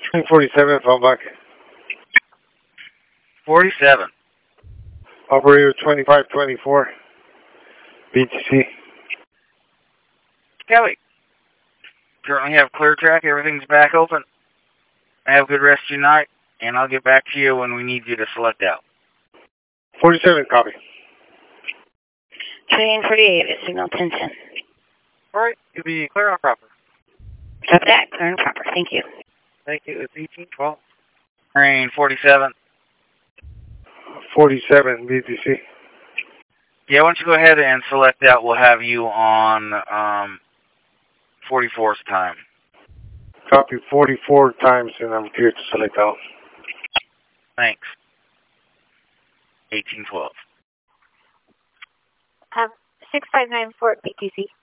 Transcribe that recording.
47, fall back. 47. Operator 2524, BTC. Kelly. Currently have clear track. Everything's back open. Have a good rest of your night, and I'll get back to you when we need you to select out. 47, copy. Train 48, signal 1010. All right, you'll be clear on proper. Copy that, clear and proper. Thank you. Thank you. It's 1812. Train 47. 47, BTC. Yeah, why don't you go ahead and select out. We'll have you on 44's time. Copy 44 times, and I'm clear to select out. Thanks. 1812. 6594 BTC.